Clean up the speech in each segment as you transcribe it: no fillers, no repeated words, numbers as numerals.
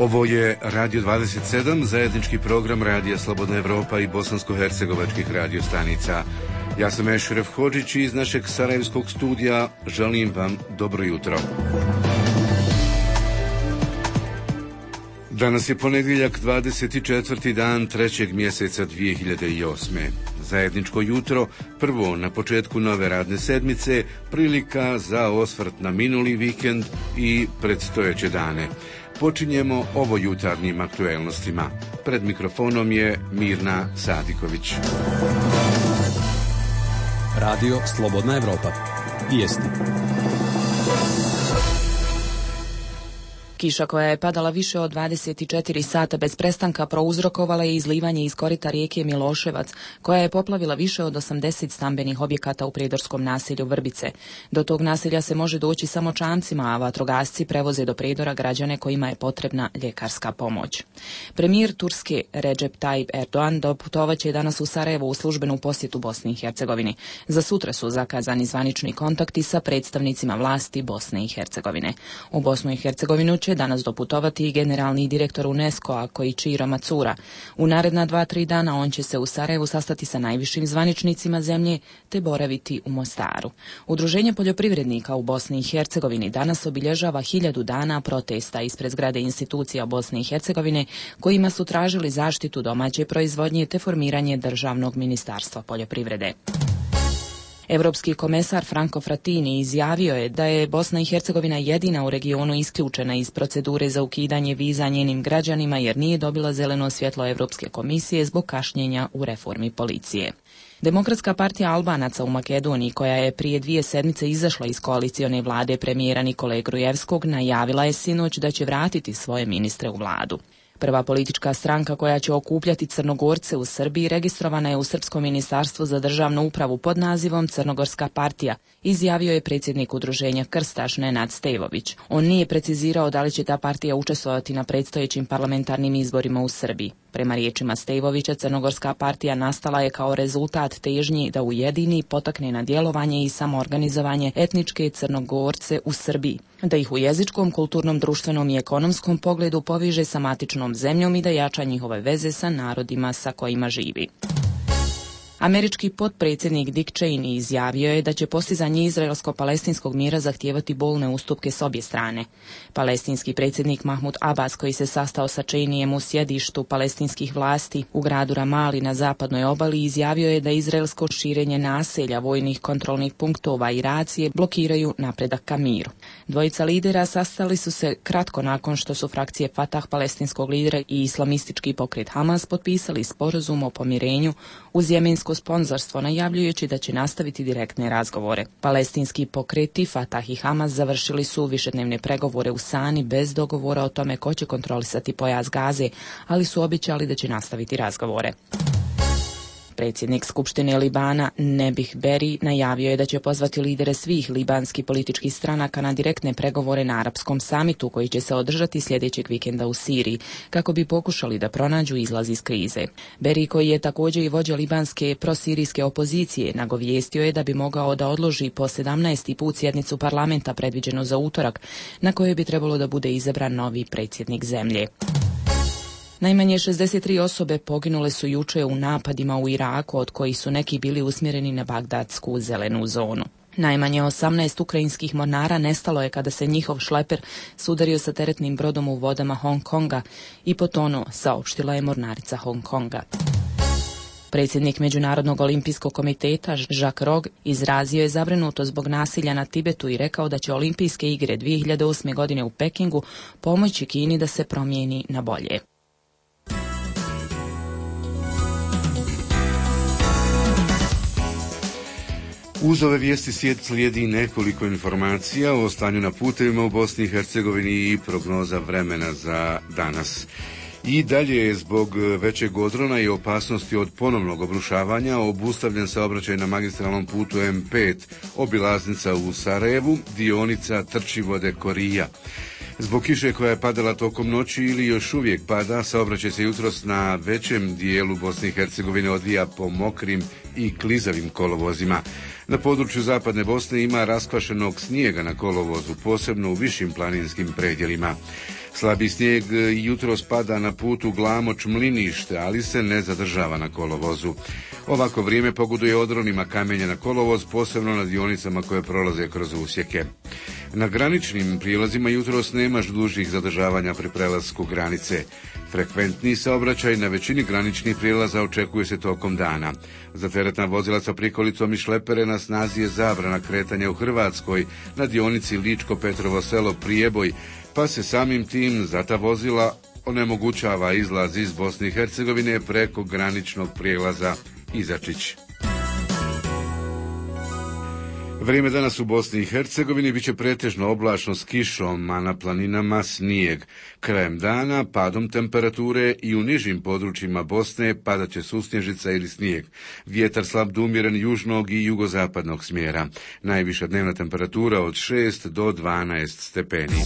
Ovo je Radio 27, zajednički program Radija Slobodna Evropa i bosansko-hercegovačkih radio stanica. Ja sam Ešref Hodžić i iz našeg sarajevskog studija želim vam dobro jutro. Danas je ponedjeljak, 24. dan 3. mjeseca 2008. Zajedničko jutro, prvo na početku nove radne sedmice, prilika za osvrt na minuli vikend i predstojeće dane. Počinjemo ovo jutarnjim aktuelnostima. Pred mikrofonom je Mirna Sadiković. Radio Slobodna Evropa. Vijesti. Kiša koja je padala više od 24 sata bez prestanka prouzrokovala je izlivanje iz korita rijeke Miloševac, koja je poplavila više od 80 stambenih objekata u prijedorskom naselju Vrbice. Do tog naselja se može doći samo čamcima, a vatrogasci prevoze do Prijedora građane kojima je potrebna ljekarska pomoć. Premijer Turske Recep Tayyip Erdogan doputovaće danas u Sarajevo u službenu posjetu Bosni i Hercegovini. Za sutra su zakazani zvanični kontakti sa predstavnicima vlasti Bosne i Hercegovine. U Bosnu i Hercegovinu će danas doputovati i generalni direktor UNESCO-a Koichiro Matsura. U naredna 2-3 dana on će se u Sarajevu sastati sa najvišim zvaničnicima zemlje te boraviti u Mostaru. Udruženje poljoprivrednika u Bosni i Hercegovini danas obilježava 1000 dana protesta ispred zgrade institucija Bosne i Hercegovine kojima su tražili zaštitu domaće proizvodnje te formiranje državnog ministarstva poljoprivrede. Europski komesar Franco Frattini izjavio je da je Bosna i Hercegovina jedina u regionu isključena iz procedure za ukidanje viza njenim građanima jer nije dobila zeleno svjetlo Europske komisije zbog kašnjenja u reformi policije. Demokratska partija Albanaca u Makedoniji, koja je prije 2 sedmice izašla iz koalicione vlade premijera Nikole Grujevskog, najavila je sinoć da će vratiti svoje ministre u vladu. Prva politička stranka koja će okupljati Crnogorce u Srbiji registrovana je u Srpskom ministarstvu za državnu upravu pod nazivom Crnogorska partija, izjavio je predsjednik udruženja Krstaš Nenad Stevović. On nije precizirao da li će ta partija učestvovati na predstojećim parlamentarnim izborima u Srbiji. Prema riječima Stevovića, Crnogorska partija nastala je kao rezultat težnji da ujedini, potakne na djelovanje i samoorganizovanje etničke Crnogorce u Srbiji, da ih u jezičkom, kulturnom, društvenom i ekonomskom pogledu poviže sa matičnom zemljom i da jača njihove veze sa narodima sa kojima živi. Američki potpredsjednik Dick Cheney izjavio je da će postizanje izraelsko-palestinskog mira zahtijevati bolne ustupke s obje strane. Palestinski predsjednik Mahmud Abbas, koji se sastao sa Cheneyem u sjedištu palestinskih vlasti u gradu Ramali na zapadnoj obali, izjavio je da izraelsko širenje naselja, vojnih kontrolnih punktova i racije blokiraju napredak ka miru. Dvojica lidera sastali su se kratko nakon što su frakcije Fatah palestinskog lidera i islamistički pokret Hamas potpisali sporazum o pomirenju uz jemensko sponzorstvo, najavljujući da će nastaviti direktne razgovore. Palestinski pokreti Fatah i Hamas završili su višednevne pregovore u Sani bez dogovora o tome ko će kontrolisati pojas Gaze, ali su obećali da će nastaviti razgovore. Predsjednik Skupštine Libana Nebih Berri najavio je da će pozvati lidere svih libanskih političkih stranaka na direktne pregovore na arapskom samitu koji će se održati sljedećeg vikenda u Siriji, kako bi pokušali da pronađu izlaz iz krize. Berri, koji je također i vođa libanske prosirijske opozicije, nagovijestio je da bi mogao da odloži po 17. put sjednicu parlamenta predviđenu za utorak, na kojoj bi trebalo da bude izabran novi predsjednik zemlje. Najmanje 63 osobe poginule su jučer u napadima u Iraku, od kojih su neki bili usmjereni na bagdadsku zelenu zonu. Najmanje 18 ukrajinskih mornara nestalo je kada se njihov šleper sudario sa teretnim brodom u vodama Hong Konga i potonuo, saopštila je mornarica Hong Konga. Predsjednik Međunarodnog olimpijskog komiteta Jacques Rogge izrazio je zabrinutost zbog nasilja na Tibetu i rekao da će olimpijske igre 2008. godine u Pekingu pomoći Kini da se promijeni na bolje. Uz ove vijesti slijedi nekoliko informacija o stanju na putevima u Bosni i Hercegovini i prognoza vremena za danas. I dalje je zbog većeg odrona i opasnosti od ponovnog obrušavanja obustavljen saobraćaj na magistralnom putu M5, obilaznica u Sarajevu, dionica Trčivode-Korija. Zbog kiše koja je padala tokom noći ili još uvijek pada, saobraćaj se jutros na većem dijelu Bosne i Hercegovine odvija po mokrim i klizavim kolovozima. Na području zapadne Bosne ima raskvašenog snijega na kolovozu, posebno u višim planinskim predjelima. Slabi snijeg jutros pada na putu Glamoč-Mlinište, ali se ne zadržava na kolovozu. Ovako vrijeme pogoduje odronima kamenja na kolovoz, posebno na dionicama koje prolaze kroz usjeke. Na graničnim prilazima jutros nema dužih zadržavanja pri prelasku granice. Frekventni saobraćaj na većini graničnih prijelaza očekuje se tokom dana. Za teretna vozila sa prikolicom i šlepere na snazi je zabrana kretanja u Hrvatskoj na dionici Ličko-Petrovo selo Prijeboj, pa se samim tim za ta vozila onemogućava izlaz iz Bosne i Hercegovine preko graničnog prijelaza Izačić. Vrijeme danas u Bosni i Hercegovini biće pretežno oblačno s kišom, a na planinama snijeg. Krajem dana padom temperature i u nižim područjima Bosne padaće susnježica ili snijeg. Vjetar slab do umjeren južnog i jugozapadnog smjera. Najviša dnevna temperatura od 6 do 12 stepeni.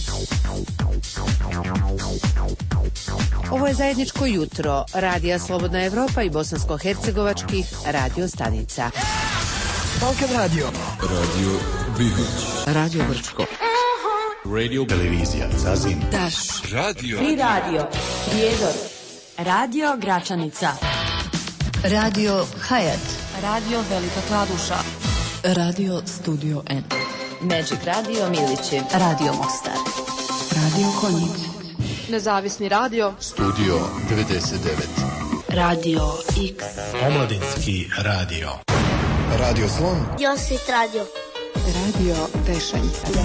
Ovo je zajedničko jutro Radija Slobodna Evropa i bosansko-hercegovačkih radio stanica. Balkan Radio. Radio Bihać. Radio Brčko. Radio Televizija Zazin. Daš. Radio. Tri radio. Prijedor. Radio Gračanica. Radio Hayat. Radio Velika Kladuša. Radio Studio N. Magic Radio Milići. Radio Mostar. Radio Konjic. Nezavisni radio. Studio 99. Radio X. Omladinski radio. Radio Slon. Josit radio. Radio Tešanj.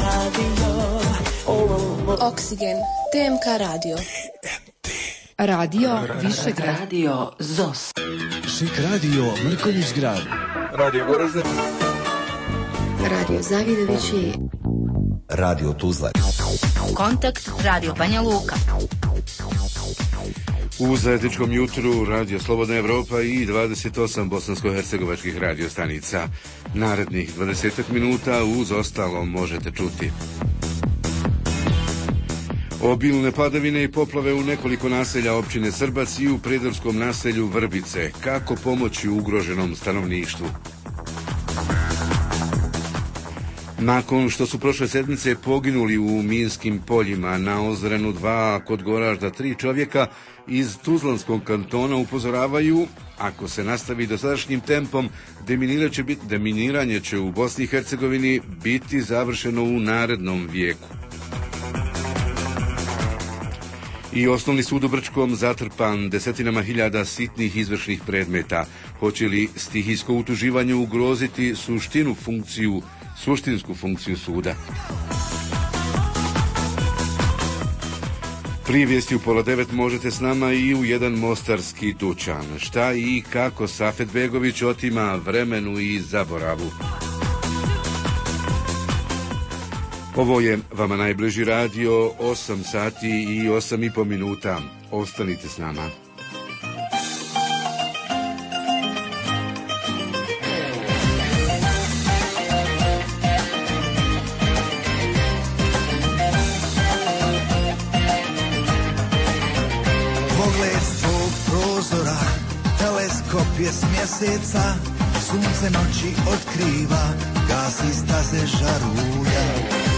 Oksigen. TMK radio. Radio Višegrad. Radio ZOS. Šik radio Mrkonjić grad. Radio Goražde. Radio Zavidovići. Radio Tuzla. Kontakt Radio Banja Luka. U zajedničkom jutru Radio Slobodna Evropa i 28 bosansko-hercegovačkih radiostanica. Narednih 20 minuta uz ostalo možete čuti. Obilne padavine i poplave u nekoliko naselja općine Srbac i u prijedorskom naselju Vrbice. Kako pomoći ugroženom stanovništvu? Nakon što su prošle sedmice poginuli u minskim poljima na Ozrenu 2, kod Goražda 3 čovjeka, iz Tuzlanskog kantona upozoravaju, ako se nastavi dosadašnjim tempom, deminiranje će u Bosni i Hercegovini biti završeno u narednom vijeku. I osnovni sud u Brčkom zatrpan desetinama hiljada sitnih izvršnih predmeta. Hoće li stihijsko utuživanje ugroziti suštinsku funkciju suda? Prije vijesti u 8:30 možete s nama i u jedan mostarski dućan. Šta i kako Safet Begović otima vremenu i zaboravu. Ovo je vama najbliži radio, 8 sati i 8,5 minuta. Ostanite s nama. Pogled s tvog prozora, teleskop je s mjeseca, sunce noći otkriva, gasi staze žarulja.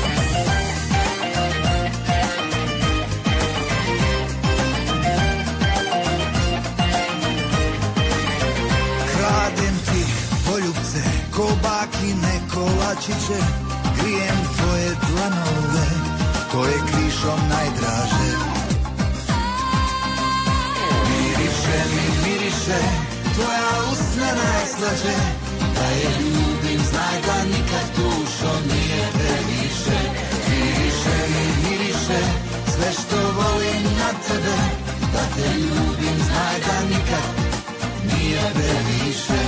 Ko bakine kolačiće, grijem tvoje dlanove, to je krišom najdraže. Miriše mi, miriše, tvoja usna najslađe, da je ljubim, znaj da nikad dušo nije previše. Miriše mi, miriše, sve što volim na tebe, da te ljubim, znaj da nikad nije previše.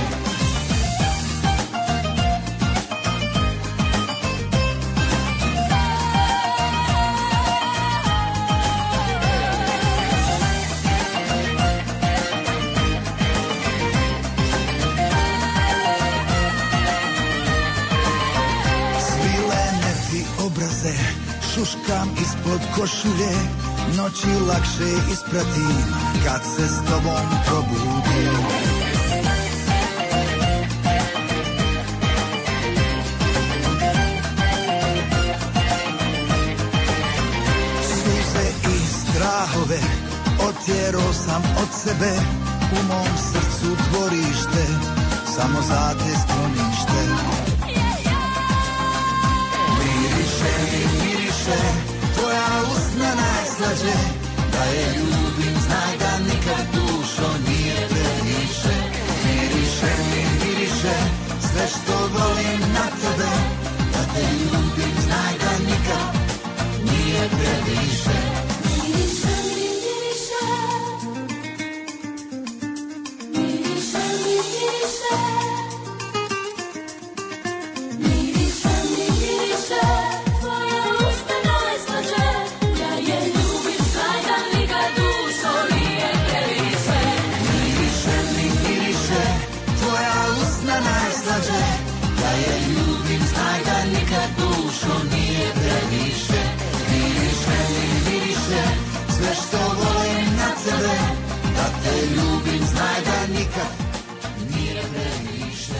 košulje, noći lakše ispratim kad se s tobom probudim. Suze i strahove otjerao sam od sebe, u mom srcu dvorište, samo za te sklonište. Miriše mi, miriše, tvoja usna najslađe, da je ljubim, znaj da nikad dušo nije previše. Miriše mi, miriše, sve što volim na tebe, da te ljubim, znaj da nikad nije previše. Miriše mi, miriše, miriše mi, miriše, miriše mi, miriše, tvoja usta najslađe, ja je ljubim, znaj da nikad dušo nije previše. Miriše mi, miriše, tvoja usna najslađe, ja je ljubim, znaj da nikad dušo nije previše. Miriše mi, miriše, sve što volim na tebe, da te ljubim, znaj da nikad nije previše.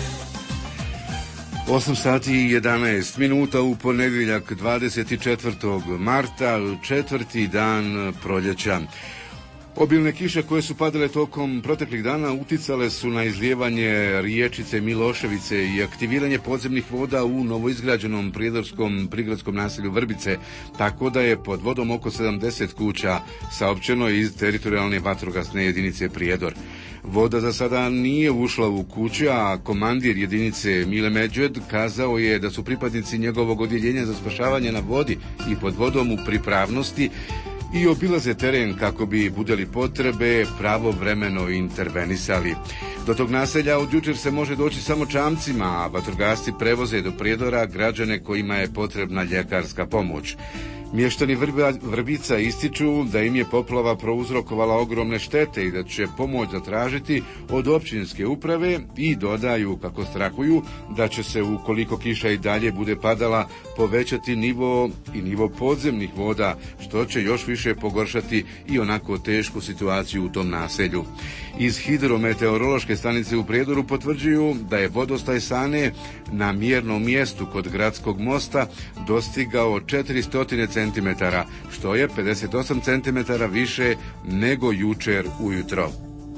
8 sati i 11 minuta u ponedjeljak 24. marta, četvrti dan proljeća. Obilne kiše koje su padale tokom proteklih dana uticale su na izlijevanje riječice Miloševice i aktiviranje podzemnih voda u novoizgrađenom prijedorskom prigradskom naselju Vrbice, tako da je pod vodom oko 70 kuća, saopćeno iz teritorijalne vatrogasne jedinice Prijedor. Voda za sada nije ušla u kuće, a komandir jedinice Mile Međed kazao je da su pripadnici njegovog odjeljenja za spašavanje na vodi i pod vodom u pripravnosti i obilaze teren kako bi budeli potrebe pravovremeno intervenisali. Do tog naselja od jučer se može doći samo čamcima, a vatrogasci prevoze do Prijedora građane kojima je potrebna ljekarska pomoć. Mještani Vrbica ističu da im je poplava prouzrokovala ogromne štete i da će pomoć zatražiti od općinske uprave i dodaju kako strahuju da će se, ukoliko kiša i dalje bude padala, povećati nivo podzemnih voda, što će još više pogoršati i onako tešku situaciju u tom naselju. Iz hidrometeorološke stanice u Prijedoru potvrđuju da je vodostaj Sane na mjernom mjestu kod gradskog mosta dostigao 400 cm, što je 58 cm više nego jučer ujutro.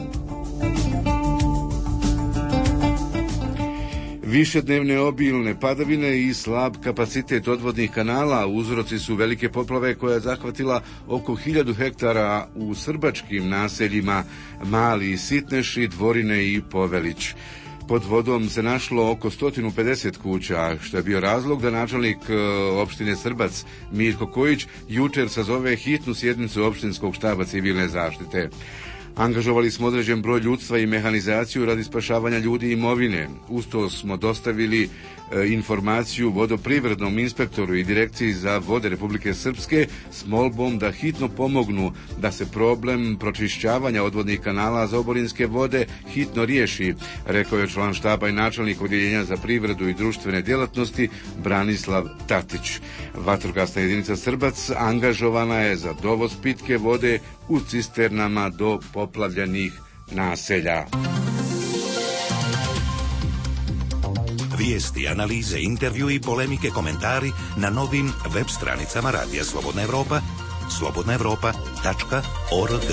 Višednevne obilne padavine i slab kapacitet odvodnih kanala uzroci su velike poplave koja je zahvatila oko 1000 hektara u srbačkim naseljima Mali Sitneši, Dvorine i Povelić. Pod vodom se našlo oko 150 kuća, što je bio razlog da načelnik opštine Srbac Mirko Kojić jučer sazove hitnu sjednicu opštinskog štaba civilne zaštite. Angažovali smo određen broj ljudstva i mehanizaciju radi spašavanja ljudi i imovine. Uz to smo dostavili informaciju vodoprivrednom inspektoru i direkciji za vode Republike Srpske s molbom da hitno pomognu da se problem pročišćavanja odvodnih kanala za oborinske vode hitno riješi, rekao je član štaba i načelnik odjeljenja za privredu i društvene djelatnosti Branislav Tatić. Vatrogasna jedinica Srbac angažovana je za dovoz pitke vode u cisternama do poplavljenih naselja. Vijesti, analize, intervju i polemike, komentari na novim web stranicama Radija Slobodna Evropa, slobodnaevropa.org.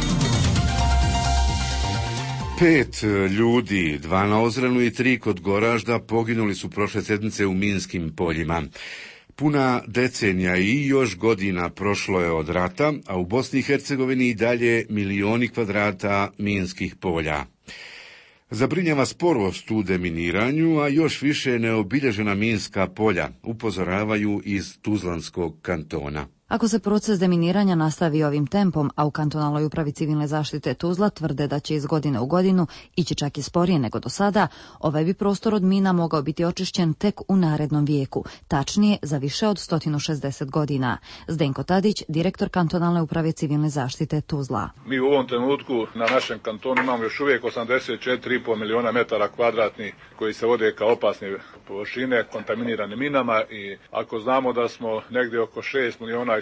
5 ljudi, 2 na Ozrenu i 3 kod Goražda poginuli su prošle sedmice u minskim poljima. Puna decenija i još godina prošlo je od rata, a u Bosni i Hercegovini i dalje milioni kvadrata minskih polja. Zabrinjava sporost u deminiranju, a još više neobilježena minska polja, upozoravaju iz Tuzlanskog kantona. Ako se proces deminiranja nastavi ovim tempom, a u kantonalnoj upravi civilne zaštite Tuzla tvrde da će iz godine u godinu ići čak i sporije nego do sada, ovaj bi prostor od mina mogao biti očišćen tek u narednom vijeku, tačnije za više od 160 godina. Zdenko Tadić, direktor kantonalne uprave civilne zaštite Tuzla. Mi u ovom trenutku na našem kantonu imamo još uvijek 84,5 miliona metara kvadratnih koji se vode kao opasne površine, kontaminirane minama, i ako znamo da smo negdje oko 6 miliona i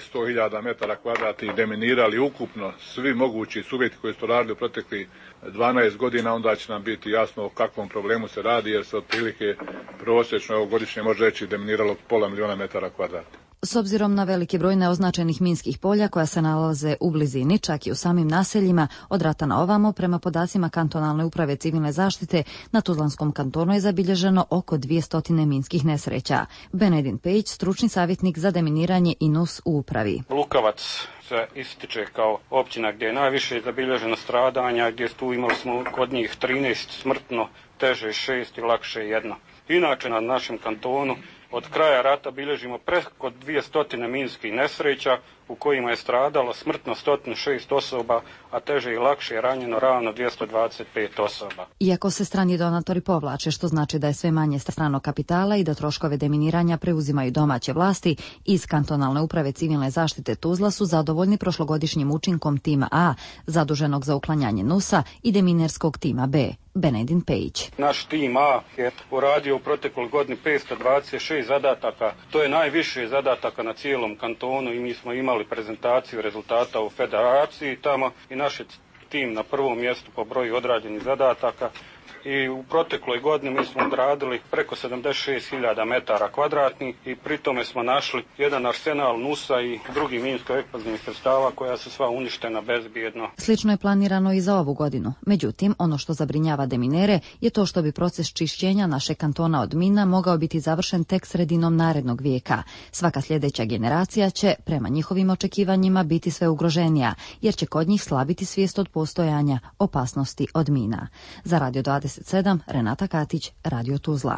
100.000 metara kvadratnih deminirali ukupno svi mogući subjekti koji su radili u proteklih 12 godina, onda će nam biti jasno o kakvom problemu se radi, jer se otprilike prosječno godišnje može reći deminiralo 500.000 metara kvadratnih. S obzirom na veliki broj neoznačenih minskih polja koja se nalaze u blizini, čak i u samim naseljima, od rata na ovamo, prema podacima Kantonalne uprave civilne zaštite, na Tuzlanskom kantonu je zabilježeno oko 200 minskih nesreća. Benedin Pejić, stručni savjetnik za deminiranje i NUS u upravi. Lukavac se ističe kao općina gdje je najviše zabilježeno stradanja, gdje tu imali smo kod njih 13 smrtno, teže 6 i lakše 1. Inače na našem kantonu od kraja rata bilježimo preko 200 minskih nesreća u kojima je stradalo smrtno 106 osoba, a teže i lakše ranjeno ravno 225 osoba. Iako se strani donatori povlače, što znači da je sve manje stranog kapitala i da troškove deminiranja preuzimaju domaće vlasti, iz Kantonalne uprave civilne zaštite Tuzla su zadovoljni prošlogodišnjim učinkom tima A, zaduženog za uklanjanje NUS-a, i deminerskog tima B. Benedin Pejić. Naš tim A je uradio u protekloj godini 526 zadataka. To je najviše zadataka na cijelom kantonu i mi smo imali prezentaciju rezultata u federaciji tamo i naš je tim na prvom mjestu po broju odrađenih zadataka. I u protekloj godini mi smo odradili preko 76.000 metara kvadratnih i pri tome smo našli jedan arsenal NUS-a i drugi minsko-eksplozivnih sredstava koja su sva uništena bezbjedno. Slično je planirano i za ovu godinu. Međutim, ono što zabrinjava deminere je to što bi proces čišćenja našeg kantona od mina mogao biti završen tek sredinom narednog vijeka. Svaka sljedeća generacija će, prema njihovim očekivanjima, biti sve ugroženija, jer će kod njih slabiti svijest od postojanja opasnosti od mina. Za Radio 27, Renata Katić, Radio Tuzla.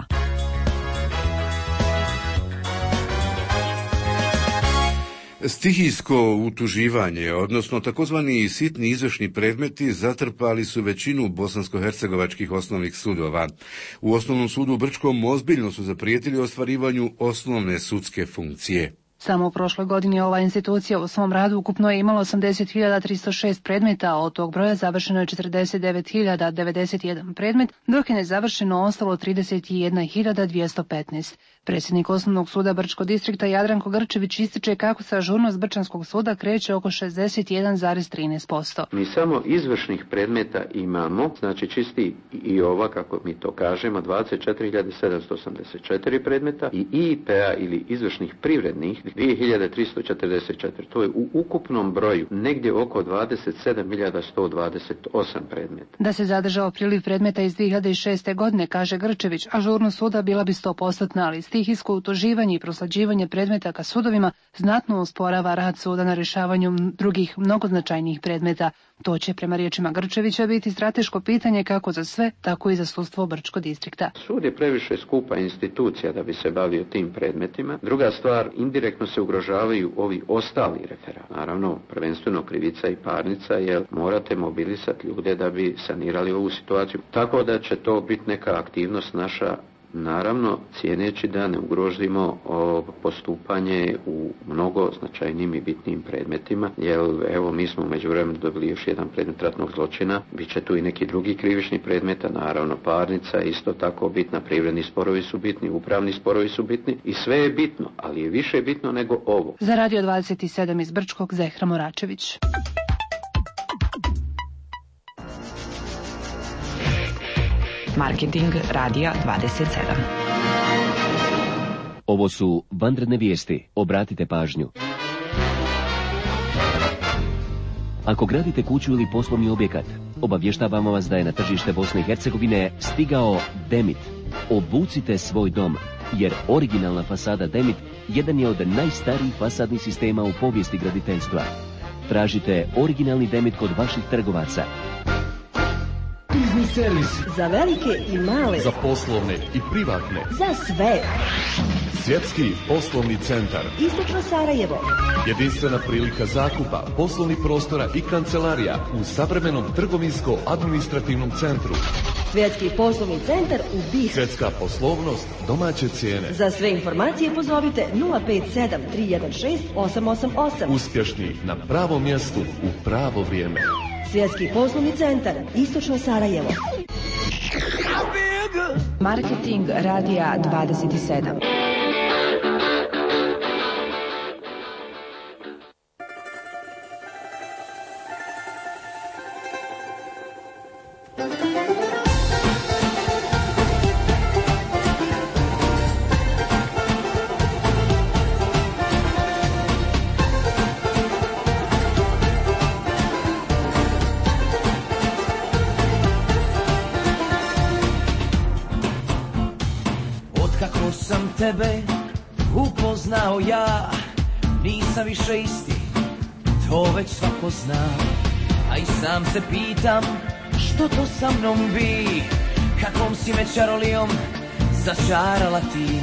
Stihijsko utuživanje, odnosno takozvani sitni izvršni predmeti, zatrpali su većinu bosansko-hercegovačkih osnovnih sudova. U Osnovnom sudu u Brčkom ozbiljno su zaprijetili ostvarivanju osnovne sudske funkcije. Samo u prošloj godini ova institucija u svom radu ukupno je imala 80.306 predmeta, a od tog broja završeno je 49.091 predmet, dok je nezavršeno ostalo 31.215. Predsjednik Osnovnog suda Brčkog distrikta Jadranko Grčević ističe kako se ažurnost Brčanskog suda kreće oko 61,13%. Mi samo izvršnih predmeta imamo, znači čisti i ova, kako mi to kažemo, 24.784 predmeta i IPA ili izvršnih privrednih 2.344. To je u ukupnom broju negdje oko 27.128 predmeta. Da se zadržao priliv predmeta iz 2006. godine, kaže Grčević, ažurnost suda bila bi 100%, ali stihijsko utuživanje i proslađivanje predmeta ka sudovima znatno usporava rad suda na rješavanju drugih mnogoznačajnijih predmeta. To će, prema riječima Grčevića, biti strateško pitanje kako za sve, tako i za sudstvo Brčkog distrikta. Sud je previše skupa institucija da bi se bavio tim predmetima. Druga stvar, indirektno se ugrožavaju ovi ostali referati. Naravno, prvenstveno krivica i parnica, jer morate mobilisati ljude da bi sanirali ovu situaciju. Tako da će to biti neka aktivnost naša, naravno cijeneći da ne ugrozimo postupanje u mnogo značajnim i bitnim predmetima, jer evo mi smo u međuvremenu dobili još jedan predmet ratnog zločina, bit će tu i neki drugi krivični predmeta, naravno parnica, isto tako bitna, privredni sporovi su bitni, upravni sporovi su bitni i sve je bitno, ali je više bitno nego ovo. Za Radio 27 iz Brčkog, Zehra Moračević. Marketing Radija 27. Ovo su vanredne vijesti. Obratite pažnju. Ako gradite kuću ili poslovni objekat, obavještavamo vas da je na tržište Bosne i Hercegovine stigao Demit. Obucite svoj dom, jer originalna fasada Demit jedan je od najstarijih fasadnih sistema u povijesti graditeljstva. Tražite originalni Demit kod vaših trgovaca. Krizni servis. Za velike i male. Za poslovne i privatne. Za sve. Svjetski poslovni centar. Istočno Sarajevo. Jedinstvena prilika zakupa, poslovnih prostora i kancelarija u savremenom trgovinsko-administrativnom centru. Svjetski poslovni centar u Bih. Svjetska poslovnost, domaće cijene. Za sve informacije pozovite 057 316 888. Uspješni na pravom mjestu u pravo vrijeme. Svjetski poslovni centar, Istočno Sarajevo. Marketing Radija 27. Otkako sam tebe upoznao ja, nisam više isti, to već svako zna. A i sam se pitam što to sa mnom bi, kakvom si me čarolijom začarala ti.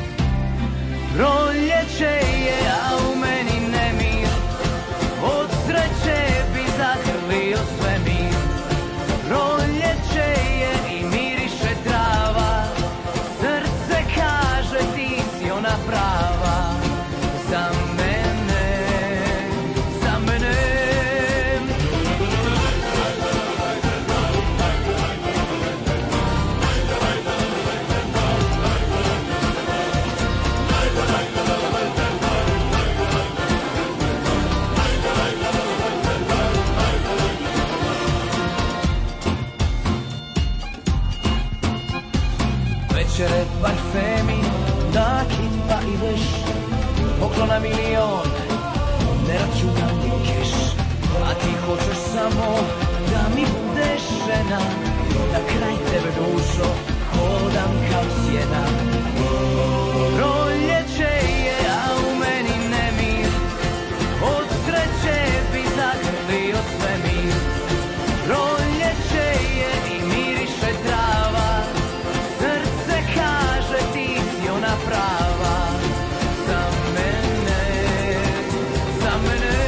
Proljeće je, a u meni nemir, od sreće bi zagrlio svemir. Proljeće je i miriše trava, srce kaže ti si ona prava. Za mene, za mene. Večere, parfemi, nakita i veš, poklona milion, ne računam ni keš. A ti hoćeš samo da mi budeš žena, da kraj tebe dušo hodam kao sjena. Proljeće je, a u meni nemir, od sreće bi zagrlio svemir. Proljeće je i miriše trava, srce kaže ti si ona prava. Za mene, za mene.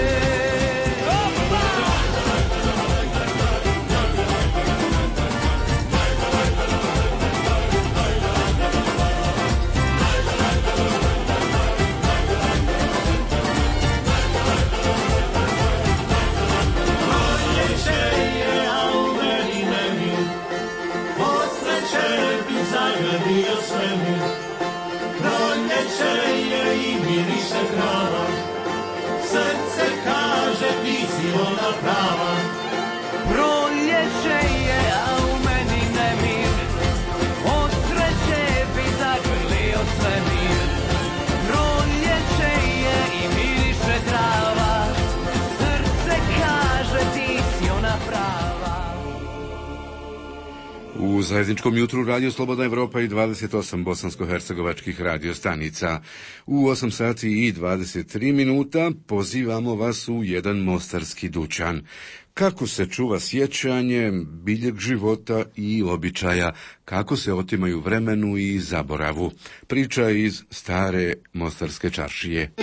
Proljeće je, a u meni nemir, od sreće bi zagrlio svemir. Proljeće je i miriše trava, srce kaže ti si ona prava. Proljeće je, a u meni nemir, od sreće bi zagrlio svemir. Proljeće je i miriše trava, srce kaže ti si ona prava. U zajedničkom jutru Radio Slobodna Evropa i 28 bosansko-hercegovačkih radio stanica. U 8 sati i 23 minuta pozivamo vas u jedan mostarski dućan. Kako se čuva sjećanje, biljeg života i običaja, kako se otimaju vremenu i zaboravu. Priča iz stare mostarske čaršije.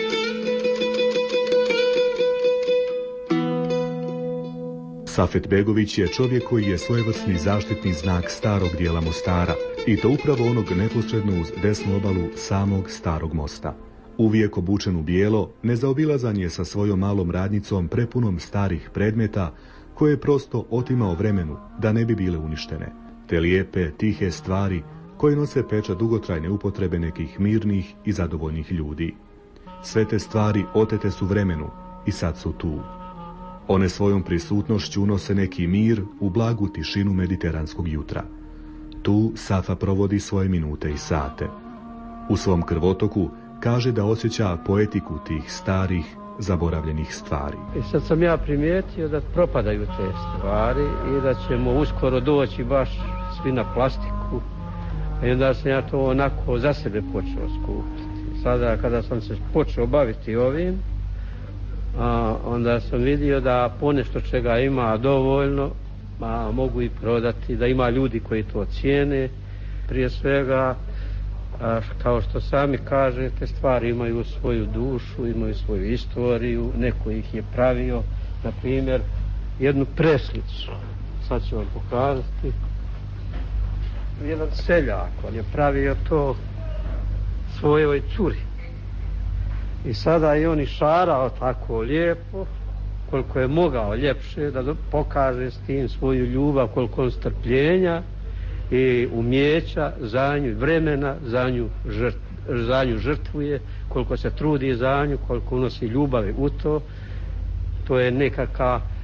Safet Begović je čovjek koji je svojevrsni zaštitni znak starog dijela Mostara, i to upravo onog neposredno uz desnu obalu samog starog mosta. Uvijek obučen u bijelo, nezaobilazan je sa svojom malom radnicom prepunom starih predmeta koje je prosto otimao vremenu da ne bi bile uništene, te lijepe, tihe stvari koje nose pečat dugotrajne upotrebe nekih mirnih i zadovoljnih ljudi. Sve te stvari otete su vremenu i sad su tu. One svojom prisutnošću unose neki mir u blagu tišinu mediteranskog jutra. Tu Safa provodi svoje minute i sate. U svom krvotoku kaže da osjeća poetiku tih starih, zaboravljenih stvari. I sad sam ja primijetio da propadaju te stvari i da ćemo uskoro doći baš svi na plastiku. I onda sam ja to onako za sebe počeo skupiti. Sada kada sam se počeo baviti ovim, onda sam vidio da ponešto čega ima dovoljno, mogu i prodati, da ima ljudi koji to cijene. Prije svega, kao što sami kažete, stvari imaju svoju dušu, imaju svoju istoriju, neko ih je pravio. Na primjer, jednu preslicu, sad ću vam pokazati. Jedan seljak, on je pravio to svojoj curi. I sada je on išarao tako lijepo, koliko je mogao ljepše, da pokaže s tim svoju ljubav, koliko on strpljenja i umjeća za nju, vremena za nju žrtvuje, koliko se trudi za nju, koliko unosi ljubavi u to. To je nekakva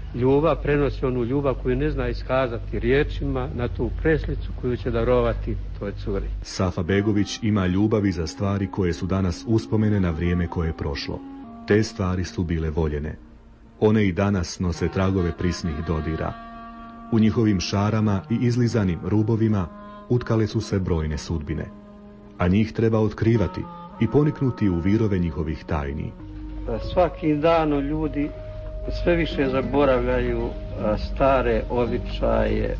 ljubav prenosi onu ljubav koju ne zna iskazati riječima na tu preslicu koju će darovati toj curi. Safa Begović ima ljubavi za stvari koje su danas uspomene na vrijeme koje je prošlo. Te stvari su bile voljene. One i danas nose tragove prisnih dodira. U njihovim šarama i izlizanim rubovima utkale su se brojne sudbine, a njih treba otkrivati i poniknuti u virove njihovih tajni. Svakim danom ljudi sve više zaboravljaju stare običaje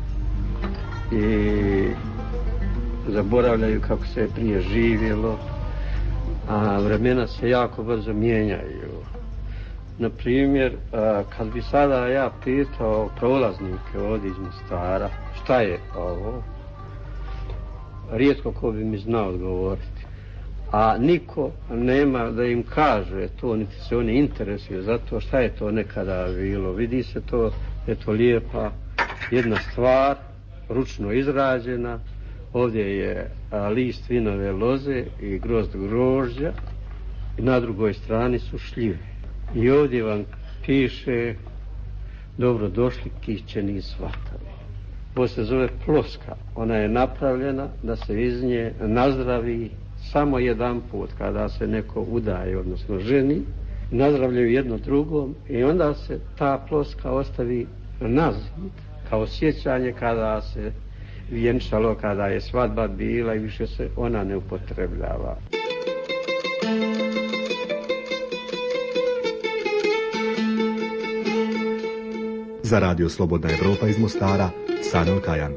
i zaboravljaju kako se prije živjelo, a vremena se jako brzo mijenjaju. Na primjer, kad bi sada ja pitao prolaznike ovdje iz Mostara šta je ovo, rijetko ko bi mi znao odgovoriti. A niko nema da im kaže to, niti se oni interesuju za to šta je to nekada bilo. Vidi se to, je to lijepa jedna stvar, ručno izrađena. Ovdje je list vinove loze i grozd grožđa i na drugoj strani su šljive. I ovdje vam piše dobrodošli kićeni svatovi. Ovo se zove ploska. Ona je napravljena da se iz nje nazdravi samo jedan put kada se neko udaje, odnosno ženi, nazdravljaju jedno drugom i onda se ta ploska ostavi na zid kao sjećanje kada se vjenčalo, kada je svadba bila i više se ona ne upotrebljava. Za Radio Slobodna Evropa iz Mostara, Sanel Kajan.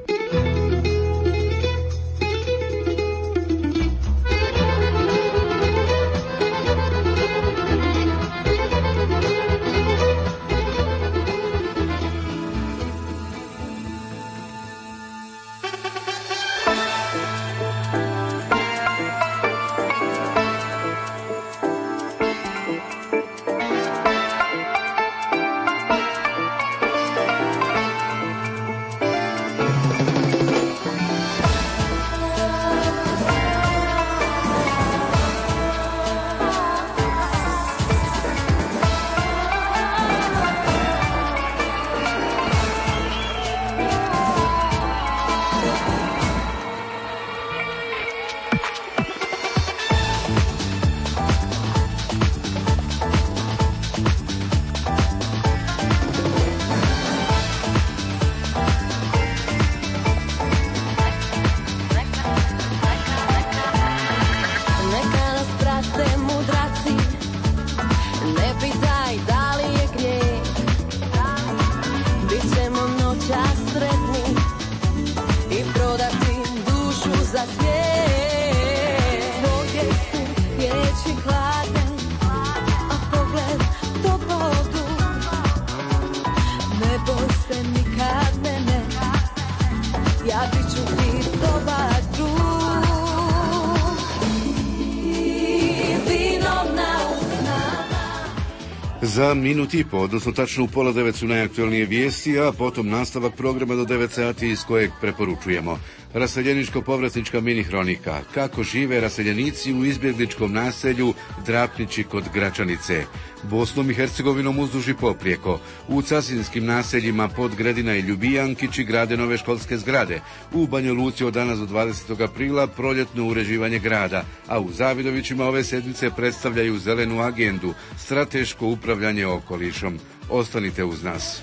Za minut i po, odnosno tačno u 8:30 su najaktualnije vijesti, a potom nastavak programa do 9 sati iz kojeg preporučujemo. Raseljeničko-povratnička mini hronika. Kako žive raseljenici u izbjegličkom naselju Drapnići kod Gračanice. Bosnom i Hercegovinom uzduž i poprijeko. U casinskim naseljima Podgredina i Ljubijankići grade nove školske zgrade. U Banja Luci od danas do 20. aprila proljetno uređivanje grada, a u Zavidovićima ove sedmice predstavljaju zelenu agendu, strateško upravljanje okolišom. Ostanite uz nas.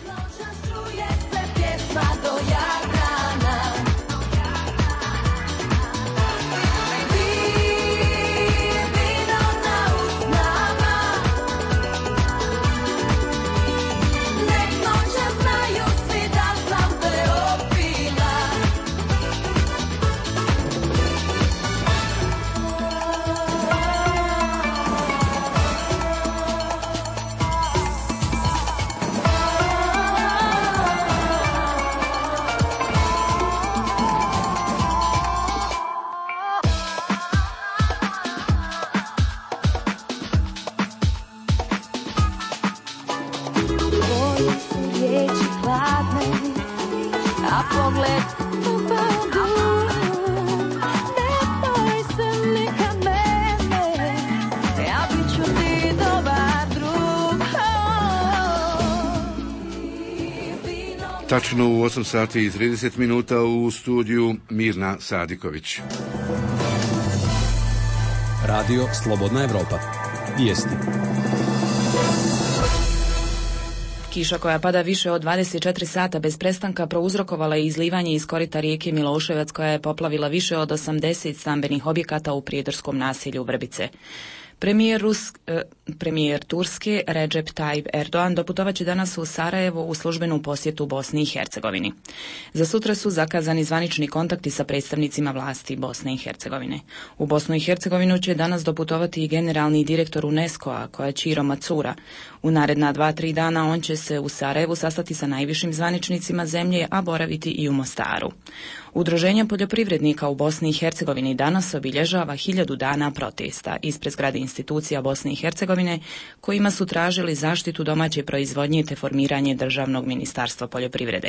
Tačno u 8 sati i 30 minuta u studiju Mirna Sadiković. Radio Slobodna Evropa. Vijesti. Kiša koja pada više od 24 sata bez prestanka prouzrokovala je izlivanje iz korita rijeke Miloševac koja je poplavila više od 80 stambenih objekata u prijedorskom naselju Vrbice. Premijer Turske Recep Tayyip Erdogan doputovaće danas u Sarajevo u službenu posjetu Bosni i Hercegovini. Za sutra su zakazani zvanični kontakti sa predstavnicima vlasti Bosne i Hercegovine. U Bosnu i Hercegovinu će danas doputovati i generalni direktor UNESCO-a Kojačiro Macura. U naredna 2-3 dana on će se u Sarajevu sastati sa najvišim zvaničnicima zemlje, a boraviti i u Mostaru. Udruženje poljoprivrednika u Bosni i Hercegovini danas obilježava 1000 dana protesta ispred zgrade institucija Bosne i Hercegovine kojima su tražili zaštitu domaće proizvodnje te formiranje državnog ministarstva poljoprivrede.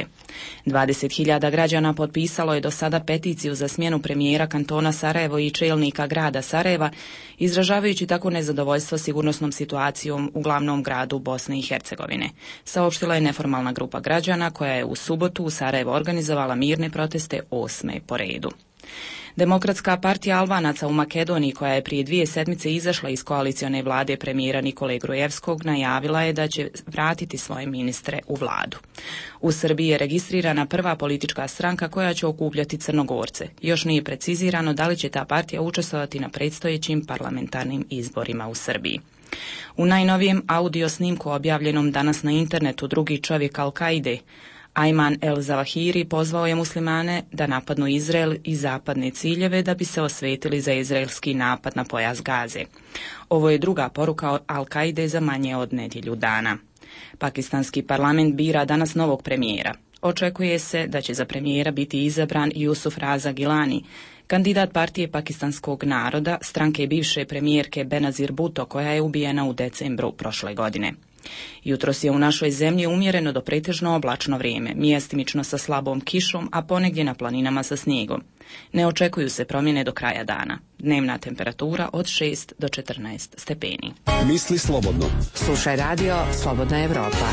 20.000 građana potpisalo je do sada peticiju za smjenu premijera kantona Sarajevo i čelnika grada Sarajeva, izražavajući tako nezadovoljstvo sigurnosnom situacijom u glavnom gradu Bosne i Hercegovine. Saopštila je neformalna grupa građana koja je u subotu u Sarajevo organizovala mirne proteste 8. po redu. Demokratska partija Albanaca u Makedoniji, koja je prije 2 sedmice izašla iz koalicione vlade premijera Nikole Grujevskog, najavila je da će vratiti svoje ministre u vladu. U Srbiji je registrirana prva politička stranka koja će okupljati Crnogorce. Još nije precizirano da li će ta partija učestvovati na predstojećim parlamentarnim izborima u Srbiji. U najnovijem audio snimku objavljenom danas na internetu drugi čovjek Al-Kaide, Ayman el-Zawahiri, pozvao je muslimane da napadnu Izrael i zapadne ciljeve da bi se osvetili za izraelski napad na pojas Gaze. Ovo je druga poruka Al-Kaide za manje od nedjelju dana. Pakistanski parlament bira danas novog premijera. Očekuje se da će za premijera biti izabran Yusuf Raza Gilani, kandidat partije pakistanskog naroda, stranke bivše premijerke Benazir Bhutto, koja je ubijena u decembru prošle godine. Jutros je u našoj zemlji umjereno do pretežno oblačno vrijeme, mjestimično sa slabom kišom, a ponegdje na planinama sa snijegom. Ne očekuju se promjene do kraja dana. Dnevna temperatura od 6 do 14 stepeni. Misli slobodno. Slušaj radio Slobodna Evropa.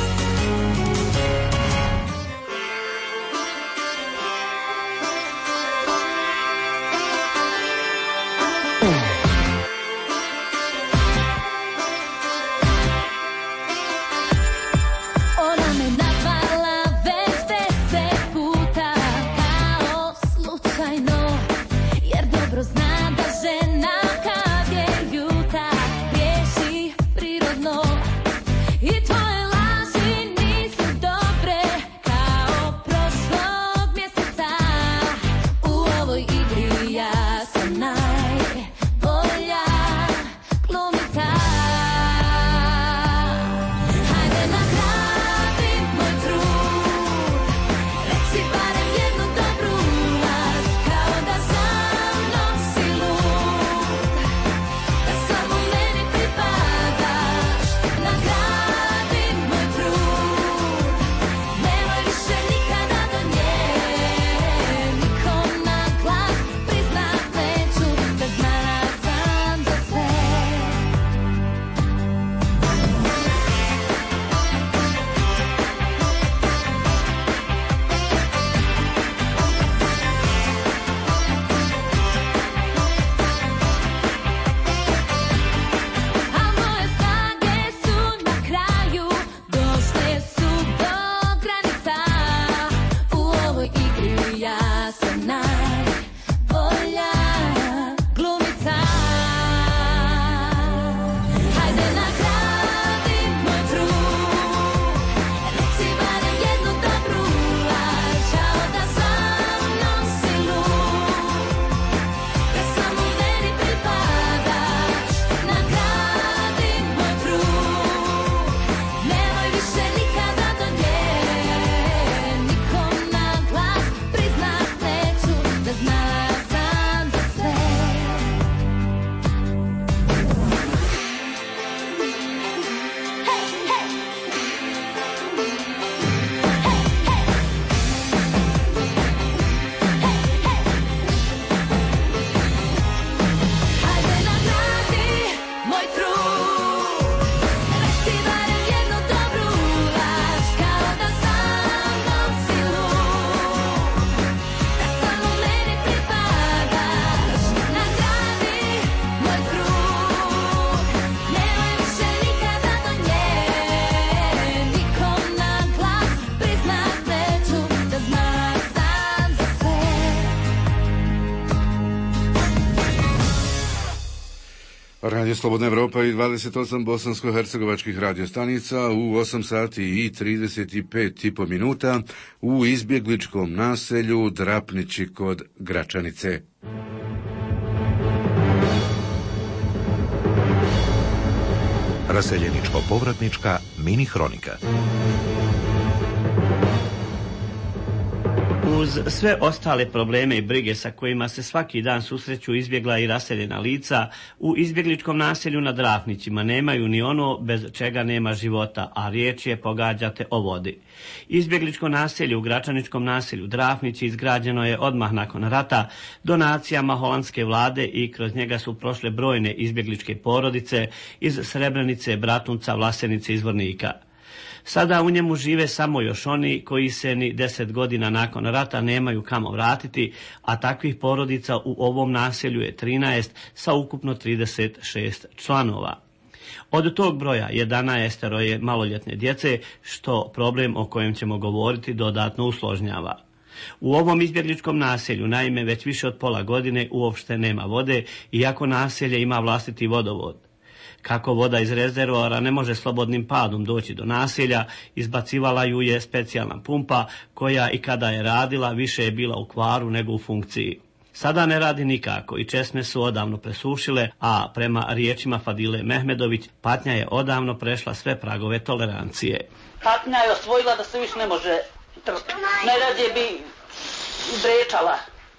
Radio Slobodna Evropa i 28 bosansko-hercegovačkih radiostanica u 8 sati i 35,5 minuta u izbjegličkom naselju Drapnići kod Gračanice. Raseljeničko-povratnička mini hronika. Uz sve ostale probleme i brige sa kojima se svaki dan susreću izbjegla i raseljena lica, u izbjegličkom naselju na Drapnićima nemaju ni ono bez čega nema života, a riječ je, pogađate, o vodi. Izbjegličko naselje u Gračaničkom naselju Drapnići izgrađeno je odmah nakon rata donacijama holandske vlade i kroz njega su prošle brojne izbjegličke porodice iz Srebrenice, Bratunca, Vlasenice i Zvornika. Sada u njemu žive samo još oni koji se ni 10 godina nakon rata nemaju kamo vratiti, a takvih porodica u ovom naselju je 13 sa ukupno 36 članova. Od tog broja 11 je maloljetne djece, što problem o kojem ćemo govoriti dodatno usložnjava. U ovom izbjegličkom naselju, naime, već više od pola godine uopšte nema vode, iako naselje ima vlastiti vodovod. Kako voda iz rezervoara ne može slobodnim padom doći do naselja, izbacivala ju je specijalna pumpa koja i kada je radila više je bila u kvaru nego u funkciji. Sada ne radi nikako i česme su odavno presušile, a prema riječima Fadile Mehmedović, patnja je odavno prešla sve pragove tolerancije. Patnja je osvojila da se više ne može trpiti. Najradije bi brečala,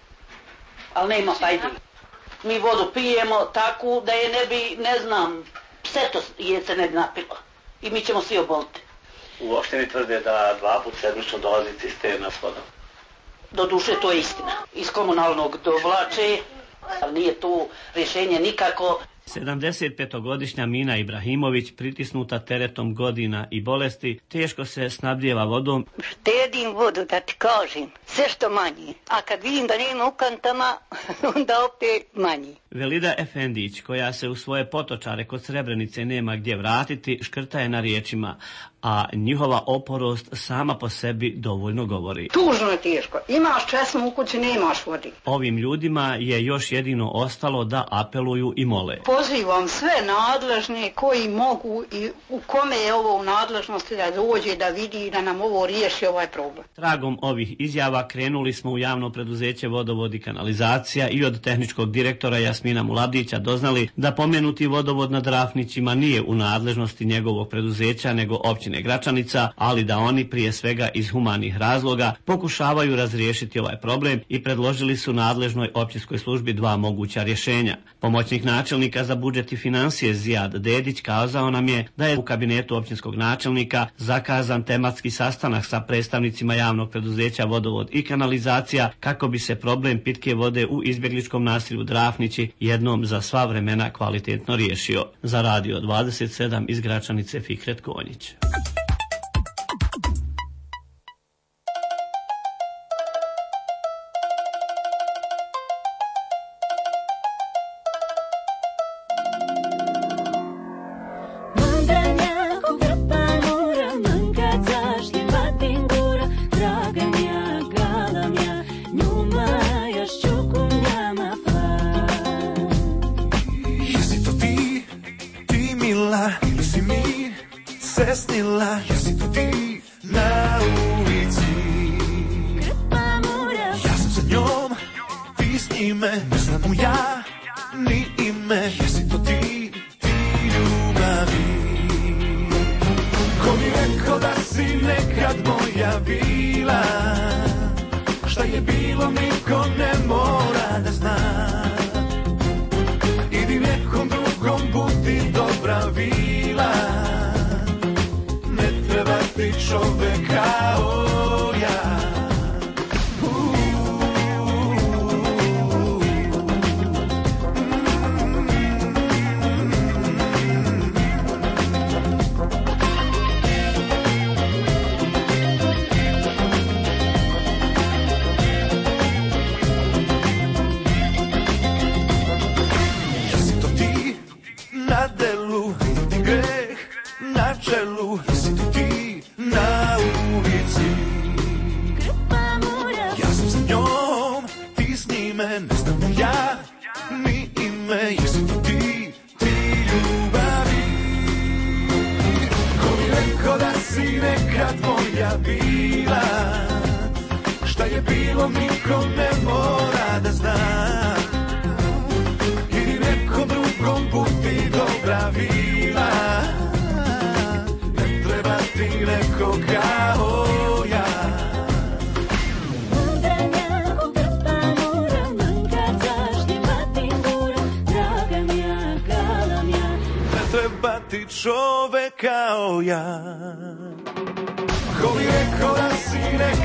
ali nema fajde. Mi vodu pijemo tako da je ne bi, ne znam, pseto je se ne bi napilo. I mi ćemo svi oboliti. U opštini tvrde da 2 puta sedmično dolazi cisterna s vodom. Do duše to je istina. Iz komunalnog dovlače, ali nije tu rješenje nikako. 75-godišnja Mina Ibrahimović, pritisnuta teretom godina i bolesti, teško se snabdijeva vodom. Štedim vodu, da ti kažem, sve što manje. A kad vidim da nema u kantama, onda opet manje. Velida Efendić, koja se u svoje potočare kod Srebrenice nema gdje vratiti, škrta je na riječima, a njihova oporost sama po sebi dovoljno govori. Tužno je teško. Imaš česmu u kući, nemaš vodi. Ovim ljudima je još jedino ostalo da apeluju i mole. Pozivam sve nadležne koji mogu i u kome je ovo u nadležnosti da dođe, da vidi, da nam ovo riješi ovaj problem. Tragom ovih izjava krenuli smo u javno preduzeće Vodovod i kanalizacija i od tehničkog direktora Jasmina Mulabdića doznali da pomenuti vodovod na Drapnićima nije u nadležnosti njegovog preduzeća nego općine Gračanica, ali da oni prije svega iz humanih razloga pokušavaju razriješiti ovaj problem i predložili su nadležnoj općinskoj službi 2 moguća rješenja. Pomoćnik načelnika za budžet i financije Zijad Dedić kazao nam je da je u kabinetu općinskog načelnika zakazan tematski sastanak sa predstavnicima javnog preduzeća Vodovod i kanalizacija kako bi se problem pitke vode u izbjegličkom naselju Drapnići jednom za sva vremena kvalitetno riješio. Za Radio 27 iz Gračanice Fikret Konjić. Na čelu, jesi to ti na ulici?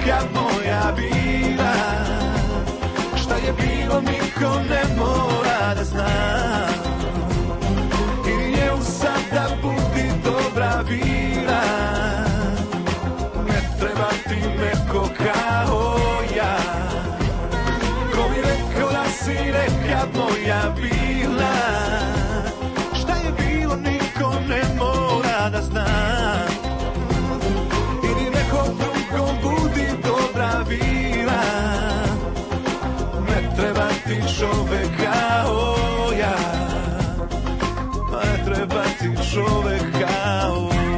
sreća moja bila. Šta je bilo niko ne mora da zna. I je u sada budi dobra bila. Ne treba ti neko kao ja. Ko bi rekao da si neka moja bila. Šta je bilo niko ne mora da zna. Ili neko drugo budi dobra bila. Ne treba ti čovek kao ja. Ne treba ti čovek kao ja.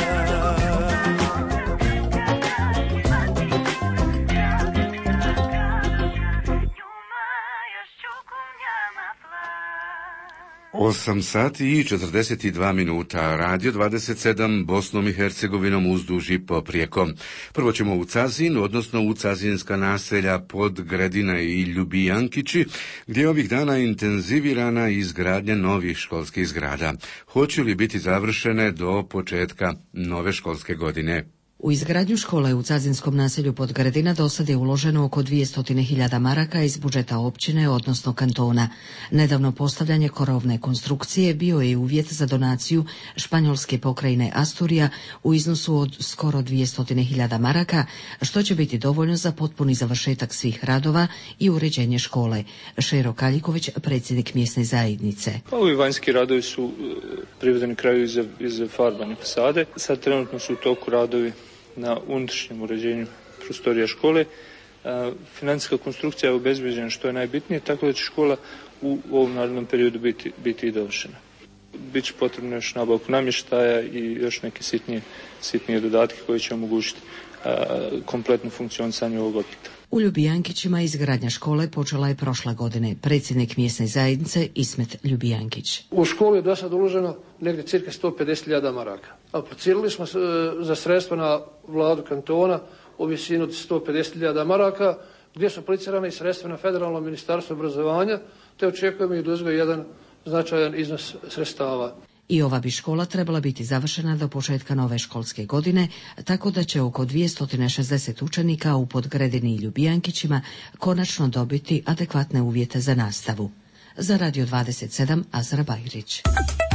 Osam sati i 42 minuta, Radio 27, Bosnom i Hercegovinom uzduž i poprijeko. Prvo ćemo u Cazin, odnosno u cazinska naselja Podgredina i Ljubijankići, gdje je ovih dana intenzivirana izgradnja novih školskih zgrada. Hoće li biti završene do početka nove školske godine? U izgradnju škole u cazinskom naselju Podgredina do sad je uloženo oko 200.000 maraka iz budžeta općine, odnosno kantona. Nedavno postavljanje korovne konstrukcije bio je uvjet za donaciju španjolske pokrajine Asturija u iznosu od skoro 200.000 maraka, što će biti dovoljno za potpuni završetak svih radova i uređenje škole. Šero Kaljiković, predsjednik mjesne zajednice. Ovi vanjski radovi su privedeni kraju iz farbane fasade. Sad trenutno su u toku radovi na unutrašnjem uređenju prostorija škole. Financijska konstrukcija je obezbeđena, što je najbitnije, tako da će škola u ovom narednom periodu biti i dovršena. Biće potrebno još nabavku namještaja i još neke sitnije dodatke koji će omogućiti kompletno funkcionisanje ovog objekta. U Ljubijankićima izgradnja škole počela je prošle godine. Predsjednik mjesne zajednice Ismet Ljubijankić. U školu je do sad uloženo negdje cirka 150.000 maraka. A procijenili smo za sredstva na vladu kantona u visinu od 150.000 maraka, gdje su aplicirane i sredstva na federalno ministarstvo obrazovanja, te očekujemo i da uzme jedan značajan iznos sredstava. I ova bi škola trebala biti završena do početka nove školske godine, tako da će oko 260 učenika u Podgredini i Ljubijankićima konačno dobiti adekvatne uvjete za nastavu. Za Radio 27, Azra Bajrić.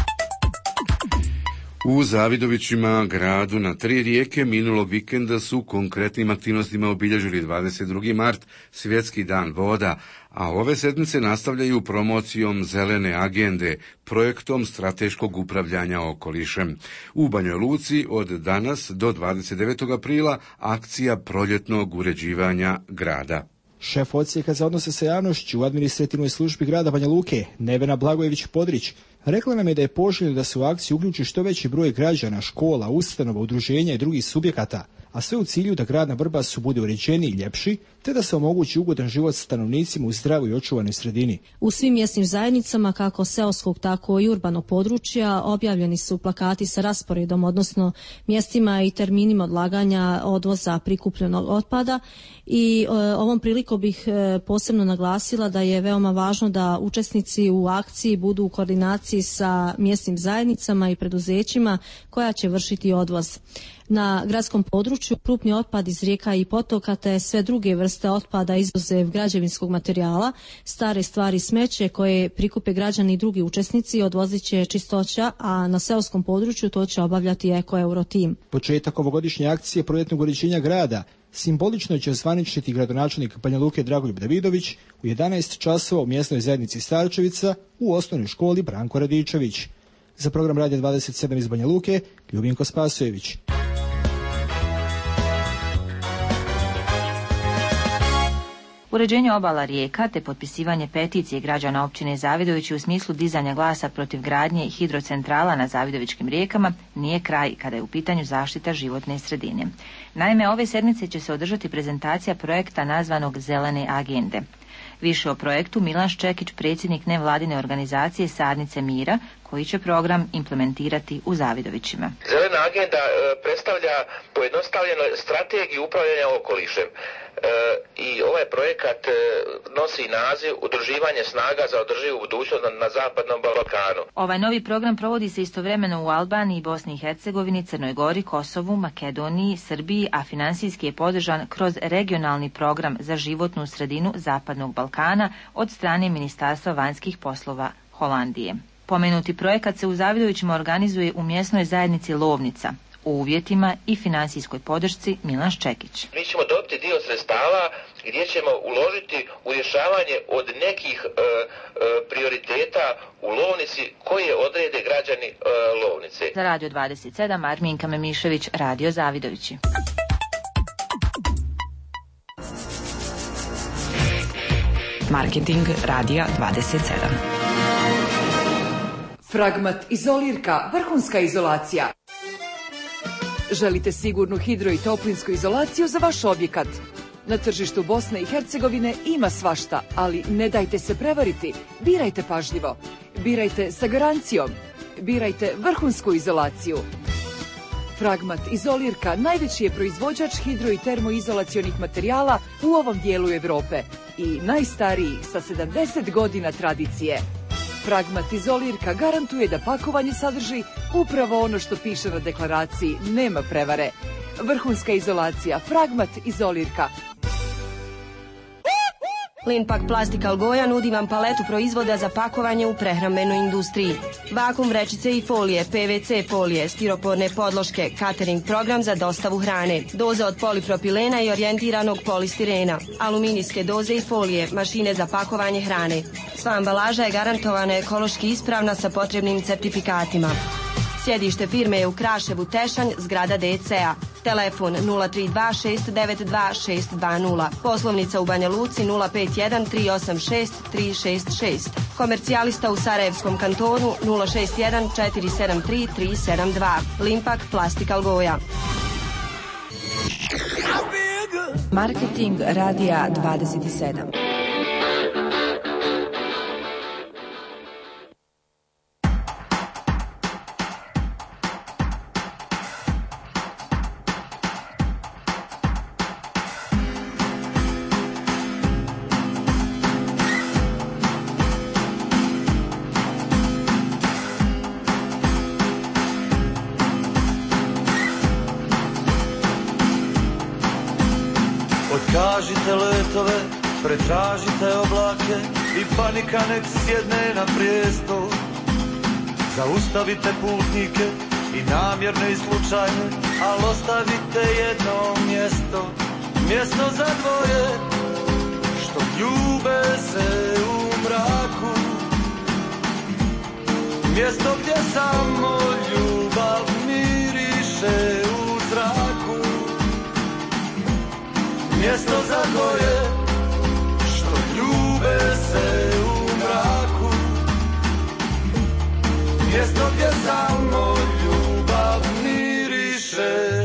U Zavidovićima, gradu na 3 rijeke, minulog vikenda su konkretnim aktivnostima obilježili 22. mart, Svjetski dan voda, a ove sedmice nastavljaju promocijom zelene agende, projektom strateškog upravljanja okolišem. U Banjoj Luci od danas do 29. aprila akcija proljetnog uređivanja grada. Šef odsjeka za odnose sa javnošću u administrativnoj službi grada Banja Luke, Nevena Blagojević-Podrić, rekla nam je da je poželjno da se u akciju uključi što veći broj građana, škola, ustanova, udruženja i drugih subjekata, a sve u cilju da grad na Vrbasu bude uređeniji i ljepši, te da se omogući ugodan život stanovnicima u zdravoj i očuvanoj sredini. U svim mjesnim zajednicama, kako seoskog, tako i urbanog područja, objavljeni su plakati sa rasporedom, odnosno mjestima i terminima odlaganja odvoza prikupljenog otpada i ovom prilikom bih posebno naglasila da je veoma važno da učesnici u akciji budu u koordinaciji sa mjesnim zajednicama i preduzećima koja će vršiti odvoz. Na gradskom području krupni otpad iz rijeka i potoka te sve druge vrste otpada izuzev građevinskog materijala, stare stvari, smeće koje prikupe građani i drugi učesnici odvozit će čistoća, a na seoskom području to će obavljati Eko Euro tim. Početak ovogodišnje akcije proljetnog uređenja grada simbolično će ozvaničiti gradonačelnik Banja Luke Dragoljub Davidović u 11 časova u mjesnoj zajednici Starčevica u osnovnoj školi Branko Radičević. Za program Radija 27 iz Banja Luke, Ljubinko Spasojević. Uređenje obala rijeka te potpisivanje peticije građana općine Zavidovići u smislu dizanja glasa protiv gradnje hidrocentrala na Zavidovićkim rijekama nije kraj kada je u pitanju zaštita životne sredine. Naime, ove sedmice će se održati prezentacija projekta nazvanog Zelene agende. Više o projektu Milan Ščekić, predsjednik nevladine organizacije Sadnice mira, koji će program implementirati u Zavidovićima. Zelena agenda predstavlja pojednostavljenu strategiju upravljanja okolišem. i ovaj projekat nosi naziv Udruživanje snaga za održivu budućnost na Zapadnom Balkanu. Ovaj novi program provodi se istovremeno u Albaniji, Bosni i Hercegovini, Crnoj Gori, Kosovu, Makedoniji, Srbiji, a finansijski je podržan kroz regionalni program za životnu sredinu Zapadnog Balkana od strane Ministarstva vanjskih poslova Holandije. Pomenuti projekat se u Zavidovićima organizuje u mjesnoj zajednici Lovnica. U uvjetima i finansijskoj podršci Milan Ščekić. Mi ćemo dobiti dio sredstava gdje ćemo uložiti u rješavanje od nekih prioriteta u Lovnici koje odrede građani Lovnice. Za Radio 27, Arminka Memišević, Radio Zavidovići. Marketing Radija 27. Fragmat izolirka, vrhunska izolacija. Želite sigurnu hidro- i toplinsku izolaciju za vaš objekat? Na tržištu Bosne i Hercegovine ima svašta, ali ne dajte se prevariti. Birajte pažljivo. Birajte sa garancijom. Birajte vrhunsku izolaciju. Fragmat izolirka najveći je proizvođač hidro- i termoizolacionih materijala u ovom dijelu Europe i najstariji sa 70 godina tradicije. Fragmat izolirka garantuje da pakovanje sadrži upravo ono što piše na deklaraciji, nema prevare. Vrhunska izolacija, Fragmat izolirka. Linpak Plastik Algoja nudi vam paletu proizvoda za pakovanje u prehrambenoj industriji. Vakum vrećice i folije, PVC folije, stiroporne podloške, catering program za dostavu hrane, doze od polipropilena i orijentiranog polistirena, aluminijske doze i folije, mašine za pakovanje hrane. Sva ambalaža je garantovana ekološki ispravna sa potrebnim certifikatima. Sjedište firme je u Kraševu, Tešanj, zgrada DC-a. Telefon 032-692-620. Poslovnica u Banja Luci 051-386-366. Komercijalista u Sarajevskom kantonu 061-473-372. Limpak Plastik Algoja. Marketing Radija 27. Kažite letove, pretražite oblake i panika nek sjedne na prijesto. Zaustavite putnike i namjerne i slučajne, al ostavite jedno mjesto. Mjesto za dvoje što ljube se u mraku. Mjesto gdje samo ljubav miriše u zraku. Mjesto za dvoje što ljube se u mraku. Mjesto gdje samo ljubav miriše.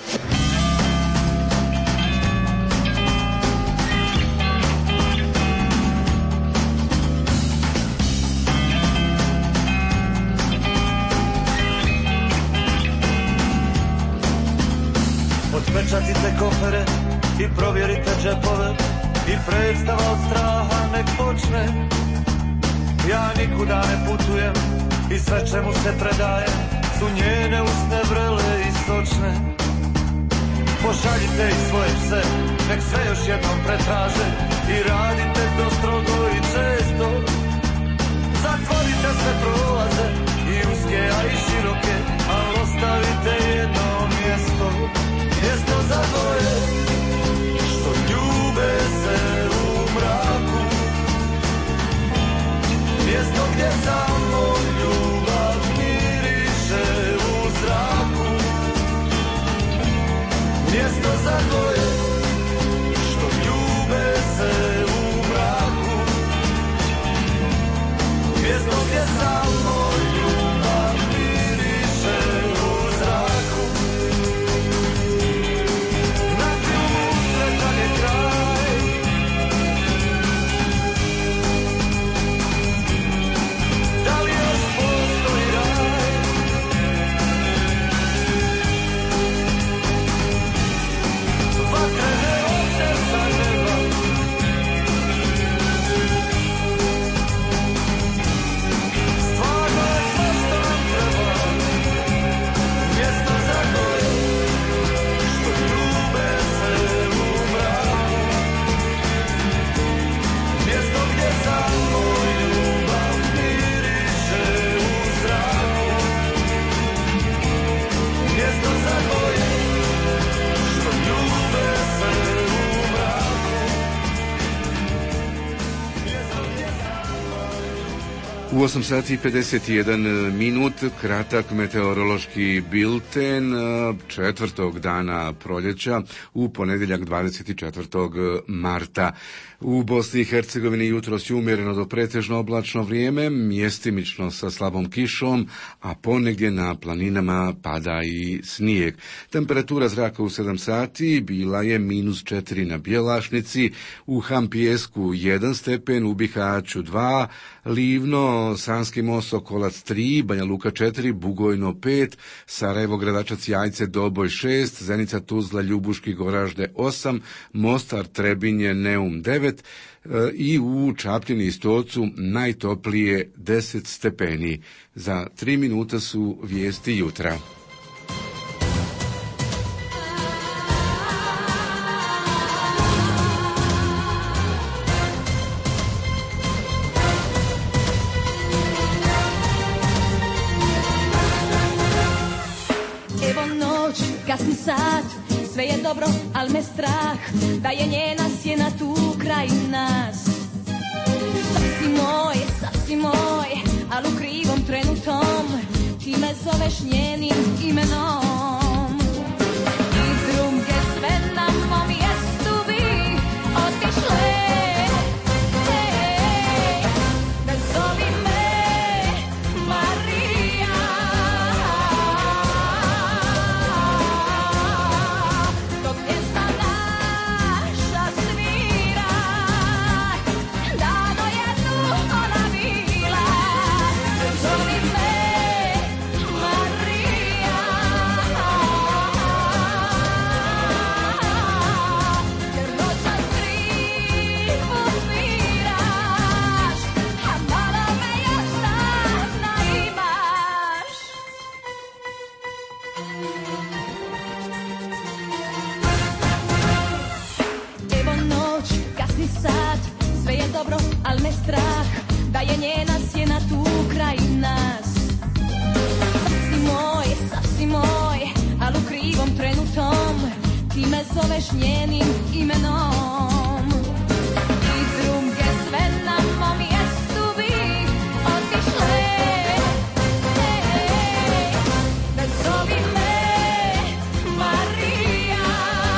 Otpečatite kofere i provjerite džepove i predstava od straha nek počne. Ja nikuda ne putujem i sve čemu se predaje su njene usne vrele i sočne. Pošaljite ih svoje pse, nek sve još jednom pretraže i radite to strogo i često. Zatvorite sve prolaze i uske, a i široke, ali ostavite jedno mjesto. Mjesto za dvoje što ljube se u mraku. Mjesto gdje samo ljubav miriše u zraku. Mjesto za dvoje što ljube se u mraku. Mjesto gdje samo ljubav miriše u zraku. Na U 8 sati i 51 minut, kratak meteorološki bilten četvrtog dana proljeća u ponedjeljak 24. marta. U Bosni i Hercegovini jutros je umjereno do pretežno oblačno vrijeme, mjestimično sa slabom kišom, a ponegdje na planinama pada i snijeg. Temperatura zraka u 7 sati bila je -4 na Bjelašnici, u Hampijesku 1 stepen, u Bihaću 2, Livno, Sanski most, Sokolac 3, Banja Luka 4, Bugojno 5, Sarajevo, Gradačac, Jajce, Doboj 6, Zenica, Tuzla, Ljubuški, Goražde 8, Mostar, Trebinje, Neum 9 i u Čapljini i Stocu najtoplije 10 stepeni. Za 3 minuta su vijesti jutra. Kasni sat, sve je dobro, al me strah da je njena sjena tu kraj nas. Sasvim moj, al u krivom trenutom ti me zoveš njenim imenom. I druge sve na mom mjestu bi otišle. Ne zovi me Marija. Dobro, al me strah da je njena sjena tu kraj nas. Sasvim moj, al u krivom trenutom ti me zoveš njenim imenom. I druge sve na mom mjestu bi otišle. Ne zovi me Marija.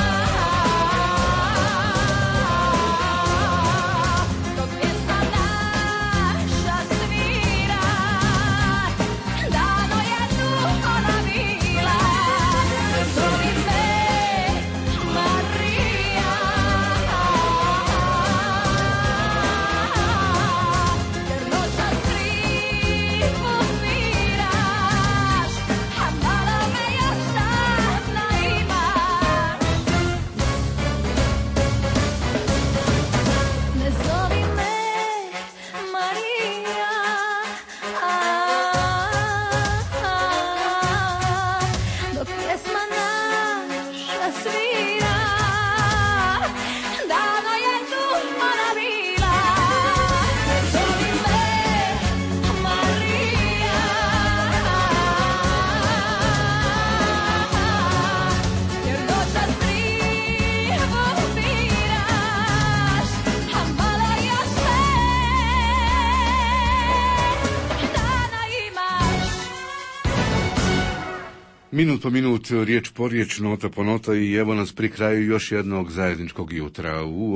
Minut po minut, riječ po riječ, nota po nota i evo nas pri kraju još jednog zajedničkog jutra. U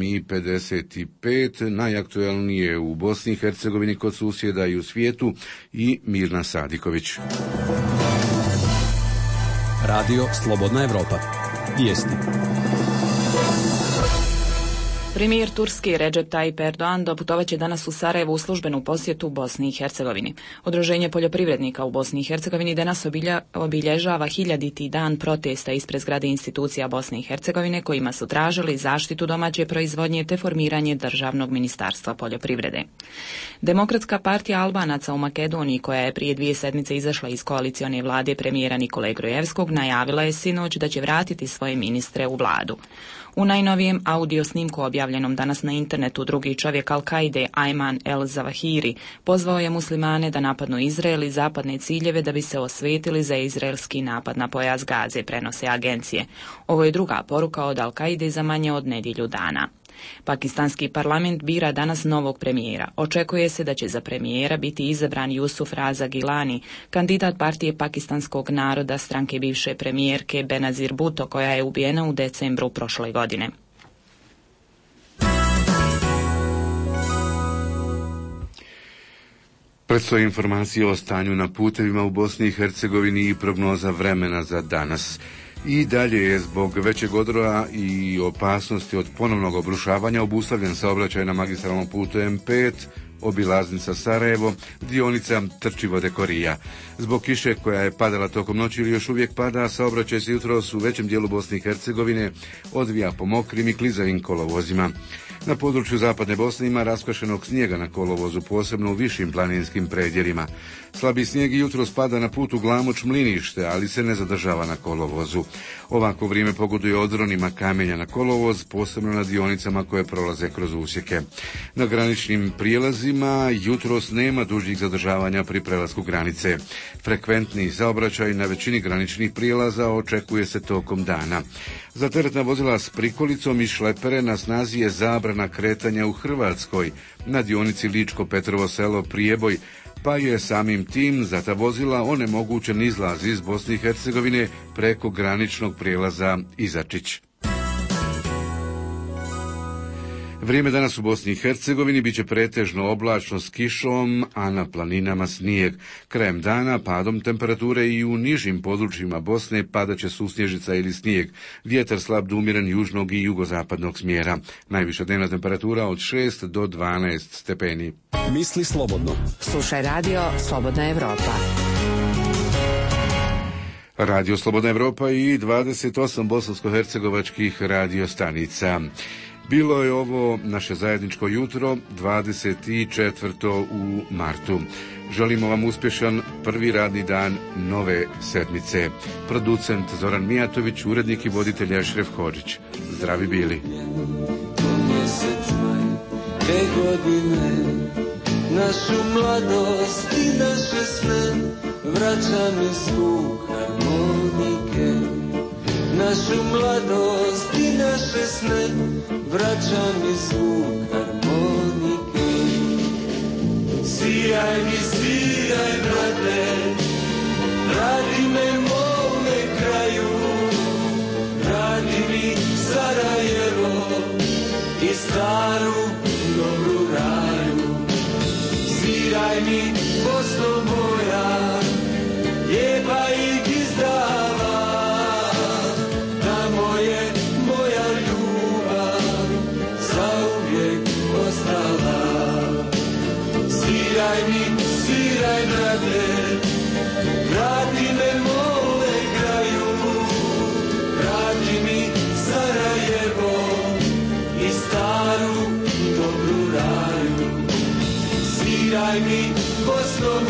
8:55 najaktuelnije u Bosni i Hercegovini kod susjeda i u svijetu i Mirna Sadiković. Radio Slobodna Evropa. Vijesti. Premijer Turske Recep Tayyip Erdogan doputovaće danas u Sarajevo u službenu posjetu u Bosni i Hercegovini. Udruženje poljoprivrednika u Bosni i Hercegovini danas obilježava 1000. dan protesta ispred zgrade institucija Bosne i Hercegovine kojima su tražili zaštitu domaće proizvodnje te formiranje državnog ministarstva poljoprivrede. Demokratska partija Albanaca u Makedoniji, koja je prije 2 sedmice izašla iz koalicione vlade premijera Nikole Grojevskog, najavila je sinoć da će vratiti svoje ministre u vladu. U najnovijem audio snimku objavljenom danas na internetu drugi čovjek Al-Kaide, Ayman el-Zawahiri, pozvao je muslimane da napadnu Izrael i zapadne ciljeve da bi se osvetili za izraelski napad na pojas Gaze, prenose agencije. Ovo je druga poruka od Al-Kaide za manje od nedjelju dana. Pakistanski parlament bira danas novog premijera. Očekuje se da će za premijera biti izabran Yusuf Raza Gilani, kandidat partije pakistanskog naroda, stranke bivše premijerke Benazir Bhutto, koja je ubijena u decembru prošle godine. Predstoje informacije o stanju na putevima u Bosni i Hercegovini i prognoza vremena za danas. I dalje je zbog većeg odroja i opasnosti od ponovnog obrušavanja obustavljen saobraćaj na magistralnom putu M5, obilaznica Sarajevo, dionica Trčivo-Dekorija. Zbog kiše koja je padala tokom noći ili još uvijek pada, saobraćaj se jutros u većem dijelu Bosne i Hercegovine odvija po mokrim i klizavim kolovozima. Na području zapadne Bosne ima raskvašenog snijega na kolovozu, posebno u višim planinskim predjelima. Slabi snijeg jutros pada na putu Glamoč-Mlinište, ali se ne zadržava na kolovozu. Ovako vrijeme pogoduje odronima kamenja na kolovoz, posebno na dionicama koje prolaze kroz usjeke. Na graničnim prijelazima jutros nema dužih zadržavanja pri prelasku granice. Frekventni saobraćaj na većini graničnih prijelaza očekuje se tokom dana. Za teretna vozila s prikolicom i šlepere na snazi je zabrana kretanja u Hrvatskoj na dionici Ličko-Petrovo selo Prijeboj, pa je samim tim za ta vozila onemogućen izlaz iz Bosne i Hercegovine preko graničnog prijelaza Izačić. Vrijeme danas u Bosni i Hercegovini biće pretežno oblačno s kišom, a na planinama snijeg. Krajem dana padom temperature i u nižim područjima Bosne padaće susnježica ili snijeg. Vjetar slab do umjeren južnog i jugozapadnog smjera. Najviša dnevna temperatura od 6 do 12 stepeni. Misli slobodno. Slušaj radio Slobodna Evropa. Radio Slobodna Evropa i 28 bosansko-hercegovačkih radiostanica. Bilo je ovo naše zajedničko jutro, 24. u martu. Želimo vam uspješan prvi radni dan nove sedmice. Producent Zoran Mijatović, urednik i voditelj Ašref Hodžić. Zdravi bili. Te godine, našu mladost i naše sne, vraća mi zvuk harmonike. Našu mladost i naše sne, vraća mi zvuk harmonike. Sviraj mi, sviraj, brate, radi me mome kraju, radi mi Sarajevo i staru dobru raju. Sviraj mi, Bosno moja, jeba i gizdava, tamo je moja ljubav zauvijek ostala. Sviraj mi, sviraj, brate, vrati me mome kraju, vrati mi Sarajevo i staru dobru raju. Sviraj mi, Bosno